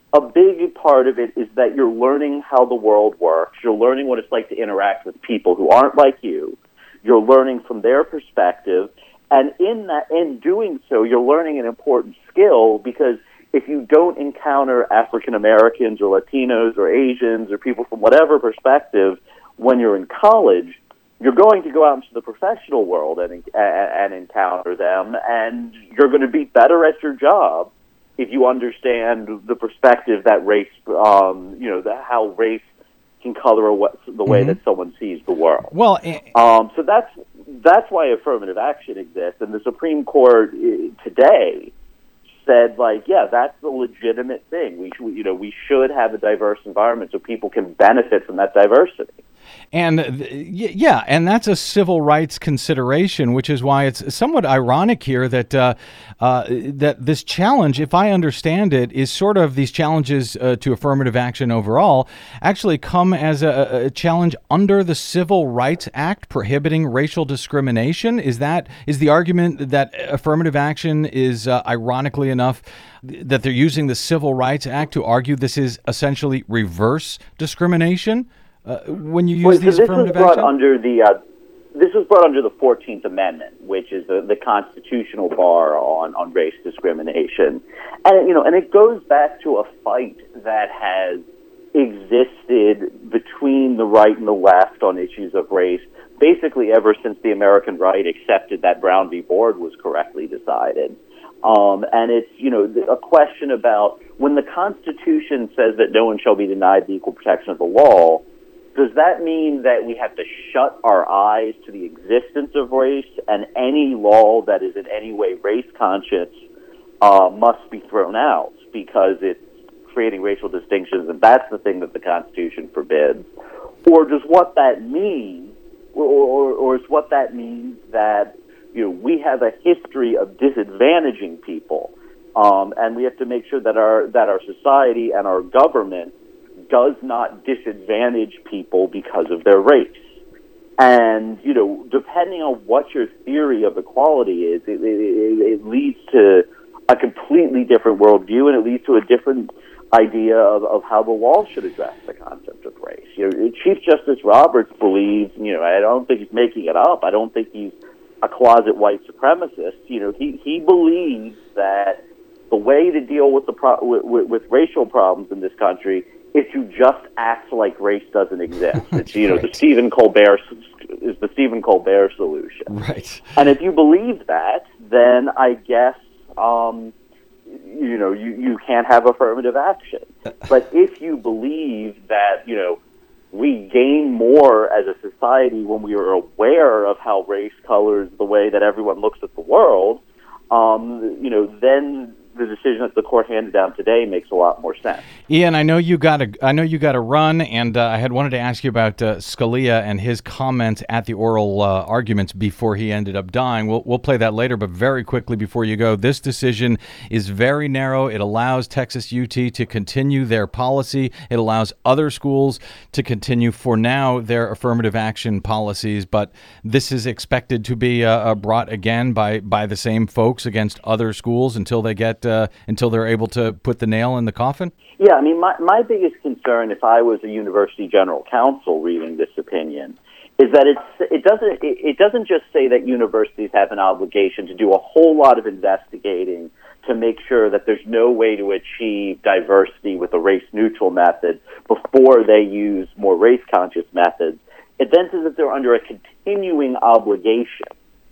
a big part of it is that you're learning how the world works. You're learning what it's like to interact with people who aren't like you. You're learning from their perspective. And in that, in doing so, you're learning an important skill, because if you don't encounter African Americans or Latinos or Asians or people from whatever perspective when you're in college, you're going to go out into the professional world and and encounter them, and you're going to be better at your job if you understand the perspective that race, um, you know, the, how race can color what, the way mm-hmm. that someone sees the world. Well, uh, um, so that's that's why affirmative action exists, and the Supreme Court uh, today said, like, yeah, that's a legitimate thing. We, should, you know, we should have a diverse environment so people can benefit from that diversity. And yeah, and that's a civil rights consideration, which is why it's somewhat ironic here that uh, uh, that this challenge, if I understand it, is sort of these challenges uh, to affirmative action overall actually come as a, a challenge under the Civil Rights Act prohibiting racial discrimination. Is that is the argument that affirmative action is uh, ironically enough that they're using the Civil Rights Act to argue this is essentially reverse discrimination? Uh, when you use well, these so affirmative this was brought action? under the uh, this was brought under the fourteenth Amendment, which is the, the constitutional bar on, on race discrimination, and you know, and it goes back to a fight that has existed between the right and the left on issues of race, basically ever since the American right accepted that Brown v. Board was correctly decided. Um, and it's, you know, a question about when the Constitution says that no one shall be denied the equal protection of the law, does that mean that we have to shut our eyes to the existence of race, and any law that is in any way race conscious uh, must be thrown out because it's creating racial distinctions, and that's the thing that the Constitution forbids? Or does what that mean, or, or, or is what that means that, you know, we have a history of disadvantaging people, um, and we have to make sure that our that our society and our government does not disadvantage people because of their race. And, you know, depending on what your theory of equality is, it, it, it leads to a completely different worldview, and it leads to a different idea of, of how the law should address the concept of race. You know, Chief Justice Roberts believes, you know, I don't think he's making it up. I don't think he's a closet white supremacist. You know, he, he believes that the way to deal with the pro- with, with, with racial problems in this country is to just act like race doesn't exist. It's, you know, right. the Stephen Colbert is the Stephen Colbert solution. Right. And if you believe that, then I guess, um, you know, you, you can't have affirmative action. But if you believe that, you know, we gain more as a society when we are aware of how race colors the way that everyone looks at the world, um, you know, then the decision that the court handed down today makes a lot more sense. Ian, I know you got to. I know you got to run, and uh, I had wanted to ask you about uh, Scalia and his comments at the oral uh, arguments before he ended up dying. We'll we'll play that later, but very quickly before you go, this decision is very narrow. It allows Texas U T to continue their policy. It allows other schools to continue for now their affirmative action policies, but this is expected to be uh, brought again by by the same folks against other schools until they get. Uh, until they're able to put the nail in the coffin? Yeah, I mean, my, my biggest concern, if I was a university general counsel reading this opinion, is that it's, it doesn't it, it doesn't just say that universities have an obligation to do a whole lot of investigating to make sure that there's no way to achieve diversity with a race-neutral method before they use more race-conscious methods. It then says that they're under a continuing obligation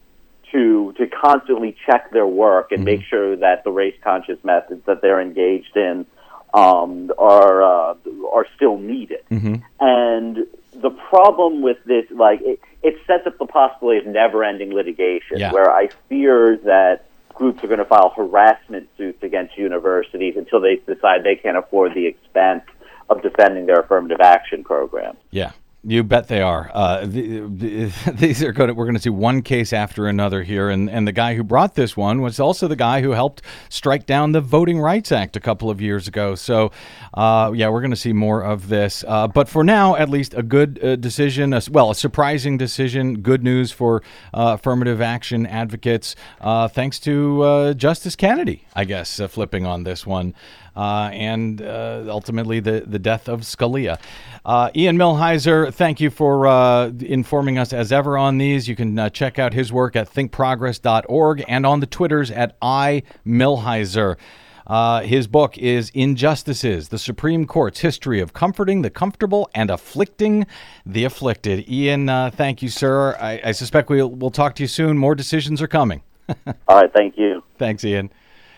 to to constantly check their work and mm-hmm. make sure that the race-conscious methods that they're engaged in um, are uh, are still needed. Mm-hmm. And the problem with this, like, it, it sets up the possibility of never-ending litigation, yeah. where I fear that groups are going to file harassment suits against universities until they decide they can't afford the expense of defending their affirmative action program. Yeah. You bet they are. Uh, the, the, these are going. We're going to see one case after another here, and and the guy who brought this one was also the guy who helped strike down the Voting Rights Act a couple of years ago. So, uh, yeah, we're going to see more of this. Uh, but for now, at least, a good uh, decision. A, well, a surprising decision. Good news for uh, affirmative action advocates. Uh, thanks to uh, Justice Kennedy, I guess, uh, flipping on this one. Uh, and uh, ultimately the, the death of Scalia. Uh, Ian Millhiser, thank you for uh, informing us as ever on these. You can uh, check out his work at think progress dot org and on the Twitters at i millhiser. Uh, his book is Injustices, the Supreme Court's History of Comforting the Comfortable and Afflicting the Afflicted. Ian, uh, thank you, sir. I, I suspect we'll, we'll talk to you soon. More decisions are coming. All right, thank you. Thanks, Ian.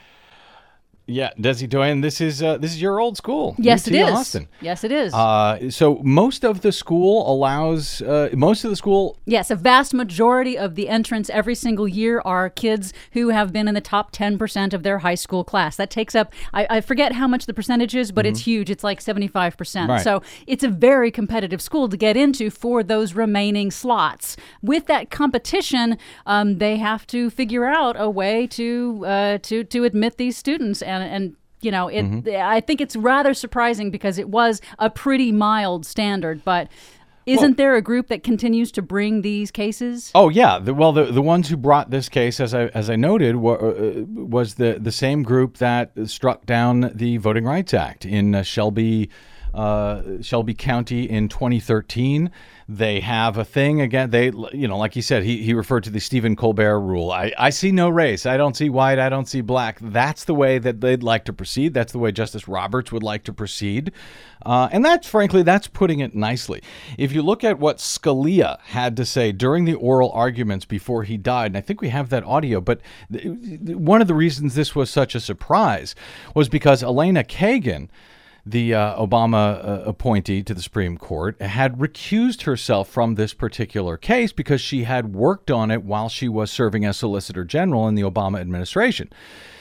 Yeah, Desi Doyen, this is uh, this is your old school. Yes, U T it is. Austin. Yes, it is. Uh, so most of the school allows uh, most of the school. Yes, a vast majority of the entrants every single year are kids who have been in the top ten percent of their high school class. That takes up, I, I forget how much the percentage is, but mm-hmm. it's huge. It's like seventy-five percent. Right. So it's a very competitive school to get into for those remaining slots. With that competition, um, they have to figure out a way to uh, to to admit these students. And And, you know, it. Mm-hmm. I think it's rather surprising because it was a pretty mild standard. But isn't well, there a group that continues to bring these cases? Oh, yeah. The, well, the the ones who brought this case, as I as I noted, were, uh, was the, the same group that struck down the Voting Rights Act in uh, Shelby, uh, Shelby County in twenty thirteen. They have a thing again. They, you know, like he said, he, he referred to the Stephen Colbert rule. I, I see no race. I don't see white. I don't see black. That's the way that they'd like to proceed. That's the way Justice Roberts would like to proceed. Uh, and that's, frankly, that's putting it nicely. If you look at what Scalia had to say during the oral arguments before he died, and I think we have that audio, but th- one of the reasons this was such a surprise was because Elena Kagan, the uh, Obama uh, appointee to the Supreme Court, had recused herself from this particular case because she had worked on it while she was serving as Solicitor General in the Obama administration.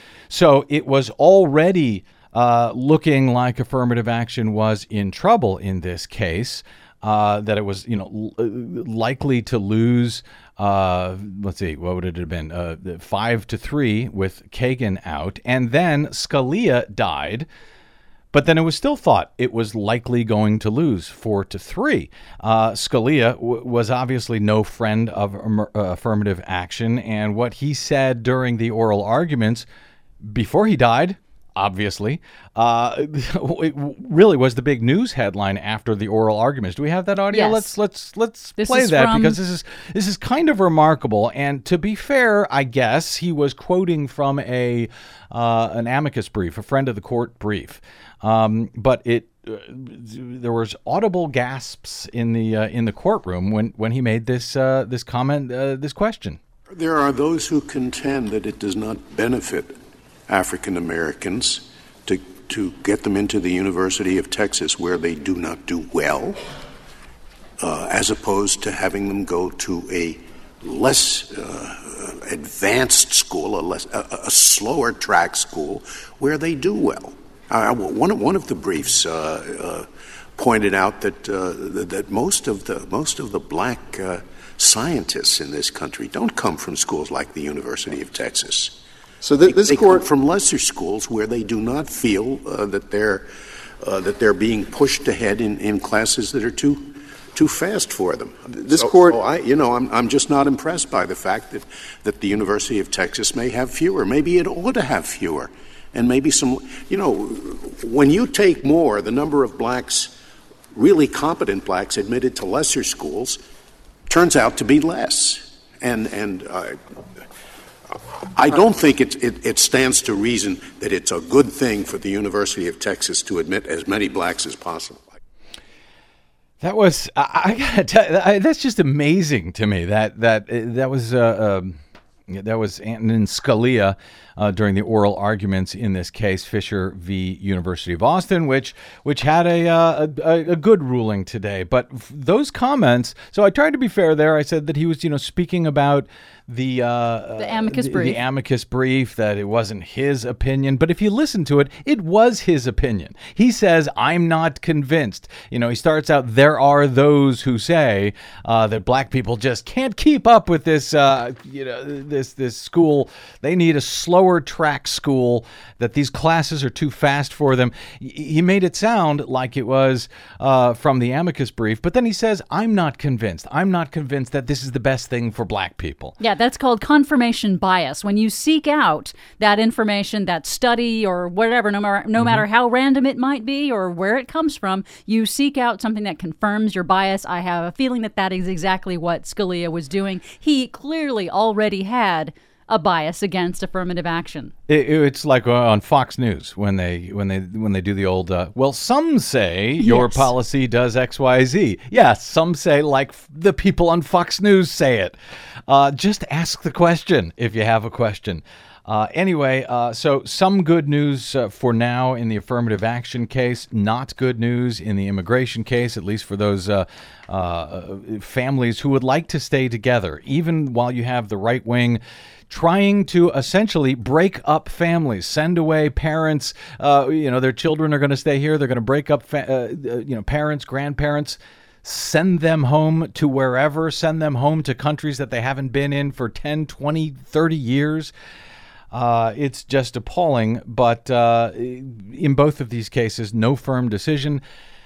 So it was already uh, looking like affirmative action was in trouble in this case, uh, that it was, you know, l- likely to lose. Uh, let's see, what would it have been? Uh, five to three with Kagan out, and then Scalia died. But then it was still thought it was likely going to lose four to three. Uh, Scalia w- was obviously no friend of um, uh, affirmative action, and what he said during the oral arguments before he died, obviously, uh, it really was the big news headline after the oral arguments. Do we have that audio? Yes. Let's let's let's this play that from... because this is this is kind of remarkable. And to be fair, I guess he was quoting from a uh, an amicus brief, a friend of the court brief. Um, but it uh, there was audible gasps in the uh, in the courtroom when, when he made this uh, this comment, uh, this question. There are those who contend that it does not benefit African Americans to to get them into the University of Texas where they do not do well, uh, as opposed to having them go to a less uh, advanced school, a, less, a, a slower track school where they do well. Uh, one, of, one of the briefs uh, uh, pointed out that uh, that most of the most of the black uh, scientists in this country don't come from schools like the University of Texas. So th- this they, they court come from lesser schools where they do not feel uh, that they're uh, that they're being pushed ahead in, in classes that are too too fast for them. This so, court, so I, you know, I'm I'm just not impressed by the fact that that the University of Texas may have fewer. Maybe it ought to have fewer. And maybe some, you know, when you take more, the number of blacks, really competent blacks admitted to lesser schools turns out to be less. And and uh, I don't think it, it, it stands to reason that it's a good thing for the University of Texas to admit as many blacks as possible. That was, I, I gotta tell you, that's just amazing to me. That that that was. Uh, um, Yeah, that was Antonin Scalia uh, during the oral arguments in this case, Fisher v. University of Austin, which which had a, uh, a a good ruling today. But f- those comments, so I tried to be fair there. I said that he was, you know, speaking about the uh, the amicus the, brief, the amicus brief, that it wasn't his opinion. But if you listen to it, it was his opinion. He says, "I'm not convinced." You know, he starts out, "There are those who say uh, that black people just can't keep up with this, uh, you know, this this school. They need a slower track school. That these classes are too fast for them." He made it sound like it was uh, from the amicus brief, but then he says, "I'm not convinced. I'm not convinced that this is the best thing for black people." Yeah, that's called confirmation bias. When you seek out that information, that study or whatever, no matter, no mm-hmm. matter how random it might be or where it comes from, you seek out something that confirms your bias. I have a feeling that that is exactly what Scalia was doing. He clearly already had a bias against affirmative action. It, it's like on Fox News when they when they when they do the old uh, well, some say your yes. policy does X Y Z. Yeah, some say, like the people on Fox News say it. Uh, just ask the question if you have a question. Uh, anyway, uh, so some good news uh, for now in the affirmative action case, not good news in the immigration case, at least for those uh, uh, families who would like to stay together, even while you have the right wing trying to essentially break up families, send away parents. Uh, you know, their children are going to stay here. They're going to break up, fa- uh, you know, parents, grandparents, send them home to wherever, send them home to countries that they haven't been in for ten, twenty, thirty years. Uh, it's just appalling. But uh, in both of these cases, no firm decision.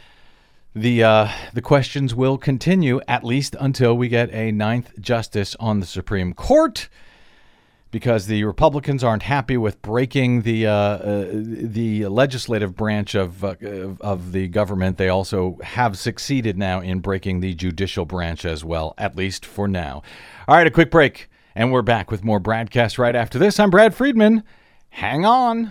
The uh, the questions will continue at least until we get a ninth justice on the Supreme Court, because the Republicans aren't happy with breaking the uh, uh, the legislative branch of uh, of the government. They also have succeeded now in breaking the judicial branch as well, at least for now. All right, a quick break, and we're back with more Bradcast right after this. I'm Brad Friedman. Hang on.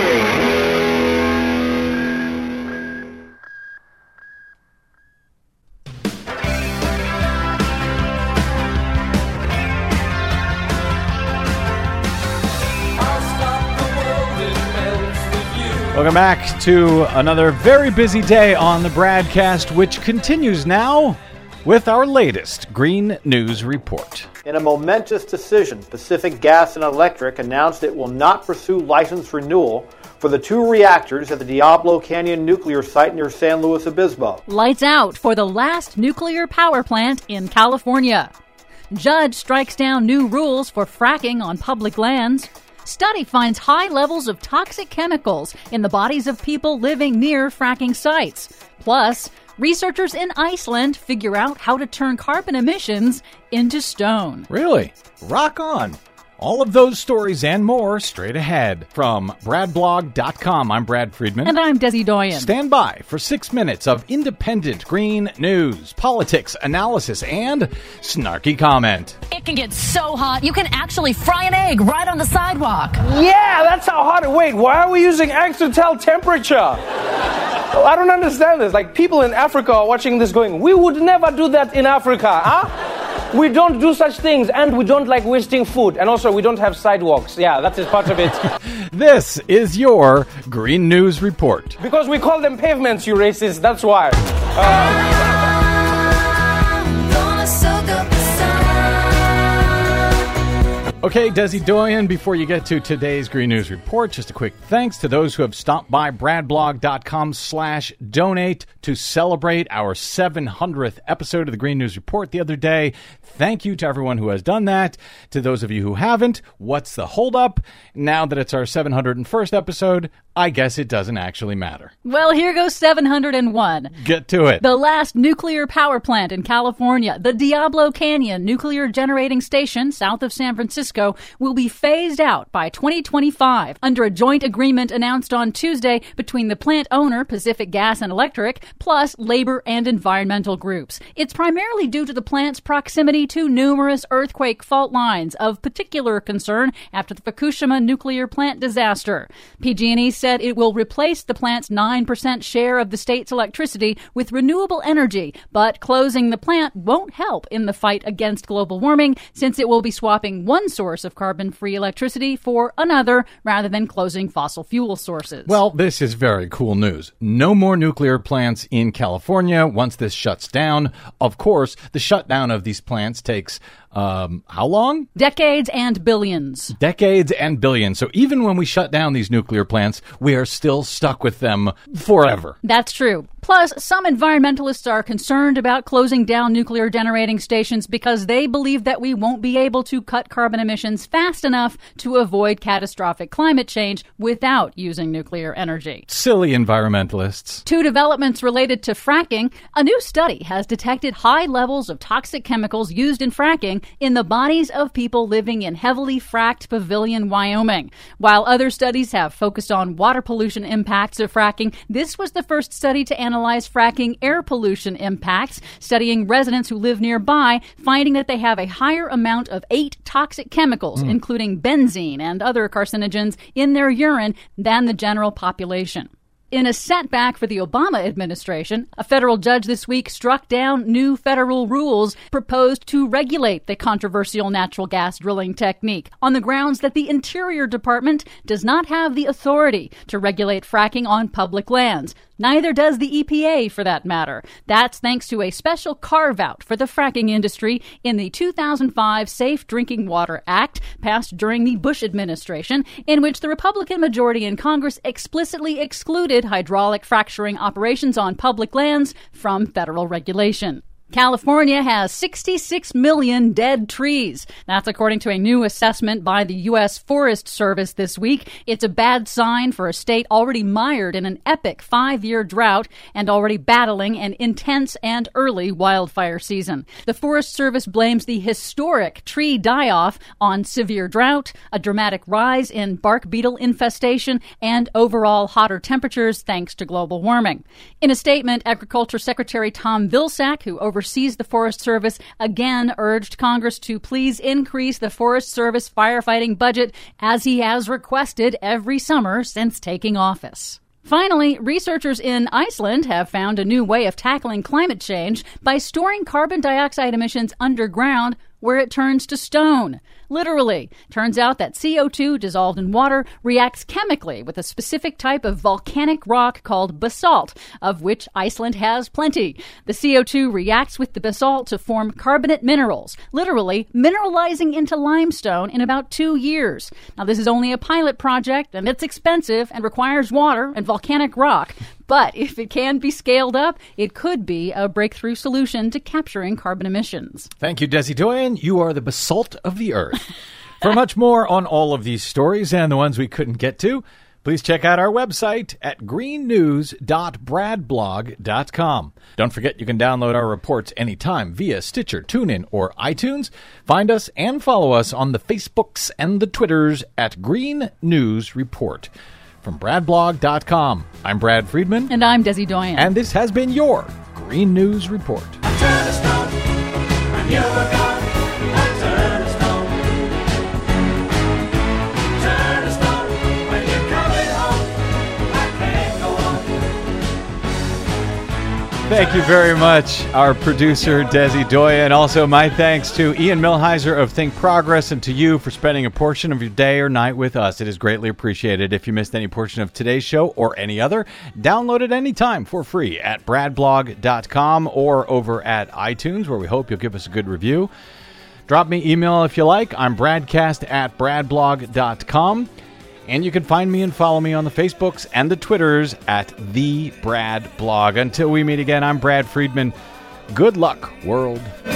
Welcome back to another very busy day on the Bradcast, which continues now with our latest Green News Report. In a momentous decision, Pacific Gas and Electric announced it will not pursue license renewal for the two reactors at the Diablo Canyon nuclear site near San Luis Obispo. Lights out for the last nuclear power plant in California. Judge strikes down new rules for fracking on public lands. Study finds high levels of toxic chemicals in the bodies of people living near fracking sites. Plus, researchers in Iceland figure out how to turn carbon emissions into stone. Really? Rock on. All of those stories and more straight ahead from brad blog dot com. I'm Brad Friedman. And I'm Desi Doyen. Stand by for six minutes of independent green news, politics, analysis, and snarky comment. It can get so hot, you can actually fry an egg right on the sidewalk. Yeah, that's how hot it... Wait, why are we using eggs to tell temperature? I don't understand this. Like, people in Africa are watching this going, we would never do that in Africa, huh? We don't do such things, and we don't like wasting food. And also, we don't have sidewalks. Yeah, that is part of it. This is your Green News Report. Because we call them pavements, you racist. That's why. Uh, Okay, Desi Doyen, before you get to today's Green News Report, just a quick thanks to those who have stopped by brad blog dot com slash donate to celebrate our seven hundredth episode of the Green News Report the other day. Thank you to everyone who has done that. To those of you who haven't, what's the holdup? Now that it's our seven hundred first episode, I guess it doesn't actually matter. Well, here goes seven hundred one. Get to it. The last nuclear power plant in California, the Diablo Canyon Nuclear Generating Station south of San Francisco, will be phased out by twenty twenty-five under a joint agreement announced on Tuesday between the plant owner, Pacific Gas and Electric, plus labor and environmental groups. It's primarily due to the plant's proximity to numerous earthquake fault lines of particular concern after the Fukushima nuclear plant disaster. P G and E said said it will replace the plant's nine percent share of the state's electricity with renewable energy, but closing the plant won't help in the fight against global warming since it will be swapping one source of carbon-free electricity for another rather than closing fossil fuel sources. Well, this is very cool news. No more nuclear plants in California once this shuts down. Of course, the shutdown of these plants takes Um, how long? Decades and billions. Decades and billions. So even when we shut down these nuclear plants, we are still stuck with them forever. That's true. Plus, some environmentalists are concerned about closing down nuclear generating stations because they believe that we won't be able to cut carbon emissions fast enough to avoid catastrophic climate change without using nuclear energy. Silly environmentalists. Two developments related to fracking. A new study has detected high levels of toxic chemicals used in fracking in the bodies of people living in heavily fracked Pavilion, Wyoming. While other studies have focused on water pollution impacts of fracking, this was the first study to analyze fracking air pollution impacts, studying residents who live nearby, finding that they have a higher amount of eight toxic chemicals, mm. including benzene and other carcinogens, in their urine than the general population. In a setback for the Obama administration, a federal judge this week struck down new federal rules proposed to regulate the controversial natural gas drilling technique on the grounds that the Interior Department does not have the authority to regulate fracking on public lands. Neither does the E P A, for that matter. That's thanks to a special carve-out for the fracking industry in the two thousand five Safe Drinking Water Act, passed during the Bush administration, in which the Republican majority in Congress explicitly excluded hydraulic fracturing operations on public lands from federal regulation. California has sixty-six million dead trees. That's according to a new assessment by the U S Forest Service this week. It's a bad sign for a state already mired in an epic five-year drought and already battling an intense and early wildfire season. The Forest Service blames the historic tree die-off on severe drought, a dramatic rise in bark beetle infestation, and overall hotter temperatures thanks to global warming. In a statement, Agriculture Secretary Tom Vilsack, who oversees oversees the Forest Service, again urged Congress to please increase the Forest Service firefighting budget as he has requested every summer since taking office. Finally, researchers in Iceland have found a new way of tackling climate change by storing carbon dioxide emissions underground where it turns to stone. Literally. Turns out that C O two dissolved in water reacts chemically with a specific type of volcanic rock called basalt, of which Iceland has plenty. The C O two reacts with the basalt to form carbonate minerals, literally mineralizing into limestone in about two years. Now, this is only a pilot project, and it's expensive and requires water and volcanic rock. But if it can be scaled up, it could be a breakthrough solution to capturing carbon emissions. Thank you, Desi Doyen. You are the basalt of the earth. For much more on all of these stories and the ones we couldn't get to, please check out our website at green news dot brad blog dot com. Don't forget you can download our reports anytime via Stitcher, TuneIn, or iTunes. Find us and follow us on the Facebooks and the Twitters at Green News Report. From brad blog dot com, I'm Brad Friedman. And I'm Desi Doyen. And this has been your Green News Report. I turn a stone, and you were gone. I turn a stone. Turn a stone, when you're coming home. I can't go on. Thank you very much, our producer, Desi Doyen. Also, my thanks to Ian Millhiser of Think Progress and to you for spending a portion of your day or night with us. It is greatly appreciated. If you missed any portion of today's show or any other, download it anytime for free at brad blog dot com or over at iTunes, where we hope you'll give us a good review. Drop me email if you like. I'm bradcast at brad blog dot com. And you can find me and follow me on the Facebooks and the Twitters at The Brad Blog. Until we meet again, I'm Brad Friedman. Good luck, world.